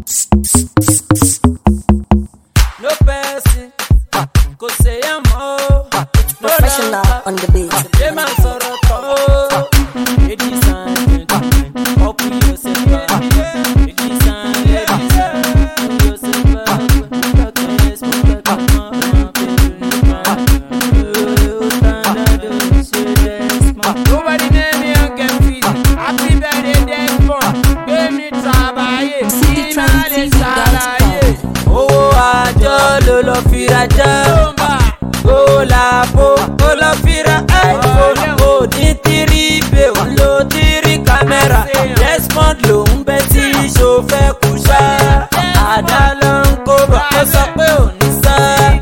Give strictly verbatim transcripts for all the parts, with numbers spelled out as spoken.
No person, go say I'm all. Professional on the beat. Yeah, man, so rock. Ladies and gentlemen, open yourself up. Ladies and ladies, open yourself up. Look at this, look at my nobody name me and get free. Happy birthday, Desmond. Give me travailler. City Transit Travailler. Oh, àjọ ló lọ fi rajà. Ó la po, ó lọ fi ra iPhone. Ó ní tírí bè, ó lo tírí kámẹ́rà. Desmond ló ń bẹ tí ṣó fẹ́ kú ṣá. Àdá ló ń kó bọ̀, ó sọ pé ò ní sá.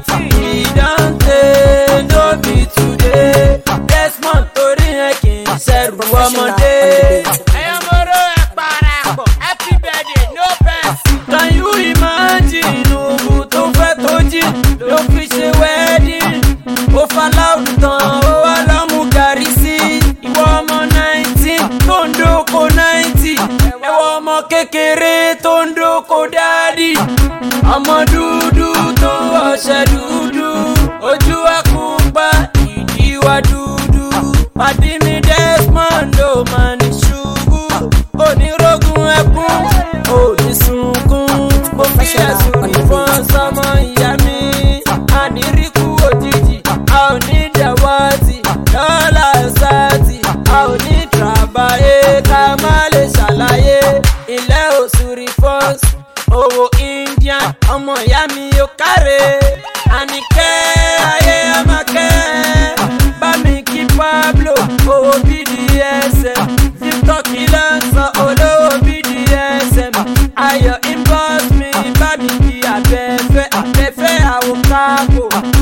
Ìdáǹtẹ̀ no be today. Desmond torí yẹn kì í ṣẹ̀rù ọmọdé. Ẹ̀yọ́ mọ́rọ́ ẹ̀ parapọ̀, happy birthday, no person. Can you imagine ògùn tó fẹ́ tó jí ló fi ṣe wedding? Ó fa láwùjọ tán, ó wá lọ́mú gàrí sí. Ìwọ ọmọ nineteen tó ń dóko ninety. Ẹ̀wọ̀ ọmọ kékeré tó ń dóko dádì. Ọmọ dúdú tó ń wọṣẹ dúdú. Ojú wa pupa, ìdí wa dúdú. Pàdé mi Desmond ó máa ní ṣubú. Onírógun ẹkún, òní sunkún. Mo fi ẹ̀sùn ìbọn sọmọ ìyá mi. Àníríkú òjijì, a ò ní dẹ̀wọ́tì. Dọ́là ṣáàtì, a ò ní tàbáyé. Ká má lè ṣàlàyé. Ilé òṣùrì fọ́s, owó Indian. Ọmọ ìyá mi yóò káre. Àníkẹ́ ayé ọmọkẹ́. Bá mi kí Pablo, owó B D S M. Victor kìlọ̀ ń sọ olówó B D S M. Ayọ̀ inbox mi, bá mi kí abẹ́fẹ́. Abẹ́fẹ́ àwòkákò,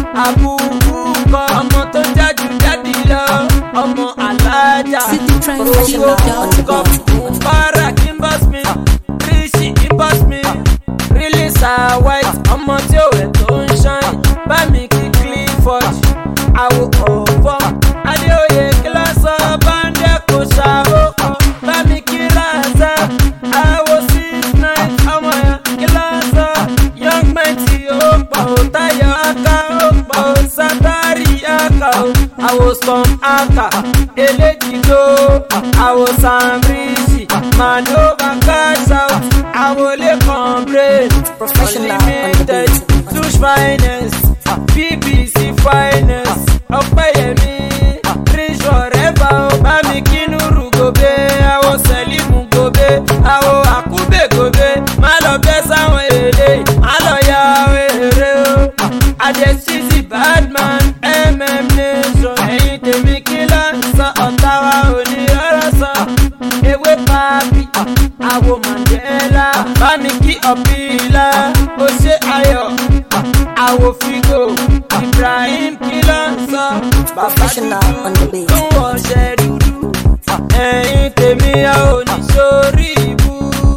àbúkú kọ. Ọmọ tó jájú jáde lọ, ọmọ alájà. City Transit on the beat. Barak inbox mi, Rishi inbox mi. Release a white, ọmọ tí ó wẹ̀ tó ń shine. Bá mi kí Clifford, àwò ọ̀fọ́. Adéoyè kílọ̀sọ̀ báńdẹ̀ kò ṣàwókọ̀. Bá mi kí Raza, àwò six nine. Ọmọ yẹn kílọ̀sọ̀ young men tí ó pọ̀ ó. Táyọ̀ Aka ó pọ̀ ó. Sátárì Aka ó. Àwò Storm Aka, Eléjìgbó. Àwò Sam Rishi, Manova cash out. Àwò Lẹ́kàn brain. Professional on the Unlimited, beat. Tush finest, B B C finest. Ọpẹ́yẹmí, Rich forever o. Bá mi kí Nuru Gobe, àwò Sẹ́límù Gobe, àwò Àkúbè Gobe. Má lọ bẹ́ sáwọn èlé, má lọ ya wèrè o. Adesisi Badman, M M Nation. Ẹ̀yin tèmi kí ló ń sọ ọ̀tá wa ò ní ọ̀rọ̀ sọ. Ewé Papi, àwò Mandela. Bá mi kí Ọ̀pìlà, ó ṣe ayọ̀. Àwò Figo, Ibrahim kí ló ń sọ. Bàbá Professional on the beat. tó ń wọṣẹ dúdú. Ẹ̀yin tèmi a ò ní sórí ibú.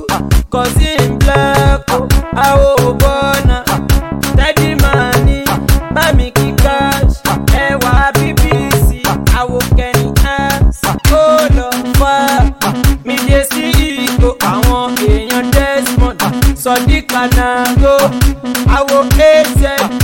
Cousin Black, àwò Bọ́nà. Teddy Mani, bá mi kí Cash. Ẹwà B B C, àwò Kenny X. Ó lọ fà mí dé sí ìgò àwọn èèyàn Desmond. Sọ̀díkà Nàgó, àwò A Z.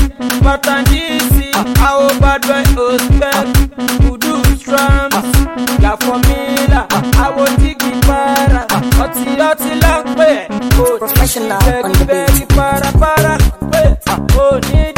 Patandisi, àwò Badboy Ospec. Kudu Strams, Yafomila, àwò Tigi Para. Ọtí ọtí lọ pé, ó ti Professional on the beat. bẹ́ẹ̀ni para para pé, ó ní